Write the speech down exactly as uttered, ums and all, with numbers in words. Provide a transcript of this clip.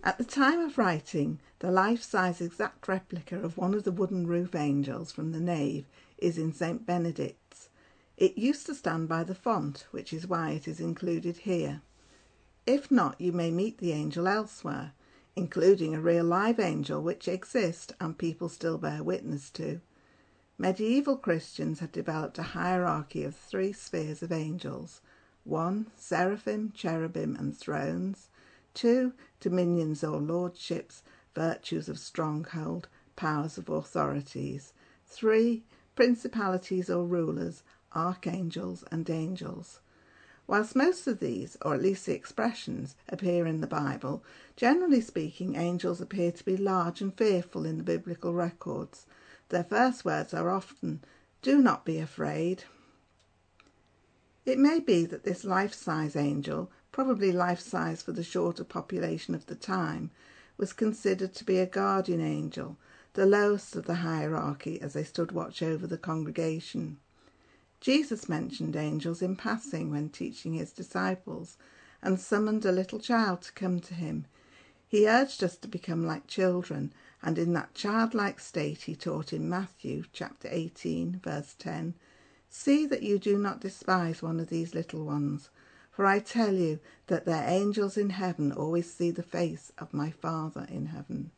At the time of writing, the life-size exact replica of one of the wooden roof angels from the nave is in Saint Benedict's. It used to stand by the font, which is why it is included here. If not, you may meet the angel elsewhere, including a real live angel which exists and people still bear witness to. Medieval Christians had developed a hierarchy of three spheres of angels. One, seraphim, cherubim and thrones. Two, dominions or lordships, virtues of stronghold, powers of authorities. Three, principalities or rulers, archangels and angels. Whilst most of these, or at least the expressions, appear in the Bible, generally speaking, angels appear to be large and fearful in the biblical records. Their first words are often, "Do not be afraid." It may be that this life-size angel, probably life-size for the shorter population of the time, was considered to be a guardian angel, the lowest of the hierarchy as they stood watch over the congregation. Jesus mentioned angels in passing when teaching his disciples and summoned a little child to come to him. He urged us to become like children, and in that childlike state he taught in Matthew chapter eighteen verse ten, "See that you do not despise one of these little ones, for I tell you that their angels in heaven always see the face of my Father in heaven."